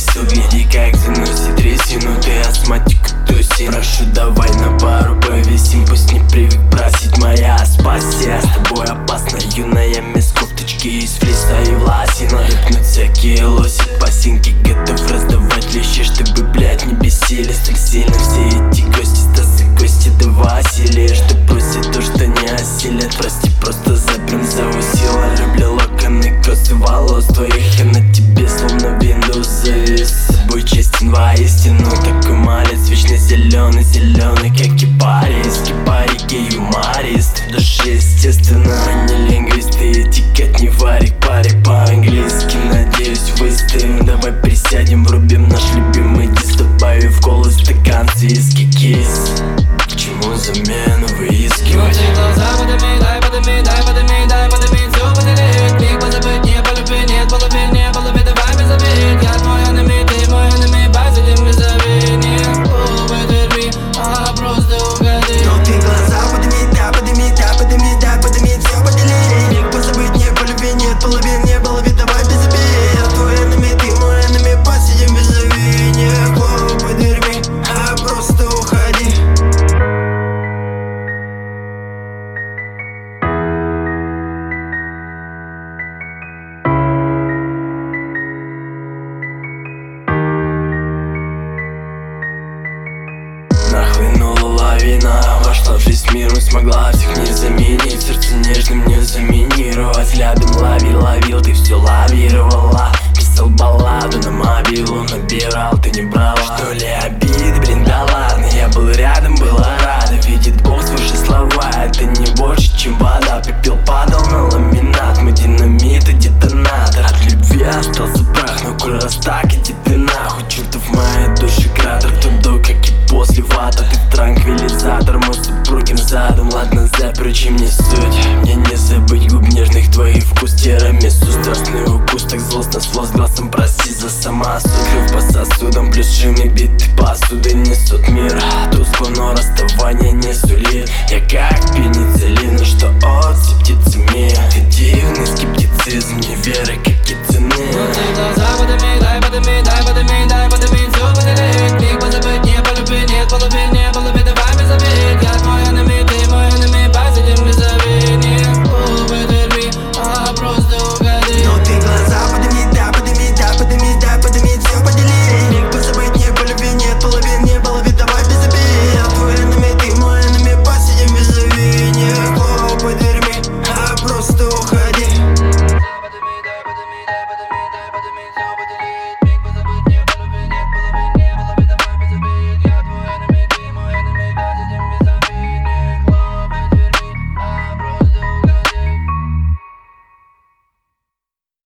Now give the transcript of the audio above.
весел, гляди, как заносит трясину. Ты астматик, тусин. Прошу, давай на пару повесим, пусть не привык просить моя спасибо. С тобой опасно, юная мисс кофточки из флиса и власин. Рыпнуть всякие лоси, пасинки, готов раздавать лещи, чтобы, блядь, не бесили столь сильно все эти гости. Стасы, кости, да Василия, что просит то, что не осилят. Прости, просто запрям заусила. Люблю локоны, косы волос твоих, я на тебе словно Windows завис. С собой честен воистину, такой малец, вечно зеленый, зеленый, как кипарис. Кипарики, юморист, в душе, естественно, не лингвист. И этикет не варик, парик по-английски. Надеюсь, выстоим, давай присядем, врубим наш любимый диск, добавив в колы стакан виски кейс. К чему замену выискивать? Глаза подними, дай подними, дай подними, дай подними, все поделить. Миг позабыть, не полюби, нет половин, не полови, давай без обид. Я твой enemy, ты мой enemy, посидим без обид. Потерпи, просто уходи. Но ты глаза подними, дай подними, дай подними, дай подними, все поделить. Миг позабыть, не полюби, нет половин, не полови, давай без обид. Я твой enemy, ты мой enemy, посидим без обид. Потерпи, просто уходи. Нахлынула лавина, вошла в жизнь миру, смогла всех не заменить. Сердце нежным не заминировать, взглядом ловил, ты все лавировала. Писал балладу на мобилу, набирал, ты не брала. Что ли обиды, блин, да ладно, я был рядом, была рада. Видит Бог свыше слова, это не больше, чем вода. Пепел падал на ламинат, мы динамит и детонатор. От любви остался прах, но коль раз так, иди ты нахуй. Чертов в моей душе кратер, кто до, как и после вата. Ты транквилизатор, мой супругин задум. Ладно, запрочим, не суть, мне не забыть губ нежных, твоих вкус тирамису. Страстный укус, так злостно с возгласом, прости за самосуд. Крыв по сосудам, плюс шины биты посуды несут мир. Тускло, но расставание не сулит. Я как пенициллин, что от септицемии. Ты дивный скептицизм, не веры, как и цены. Глаза подними, дай подними, дай подними.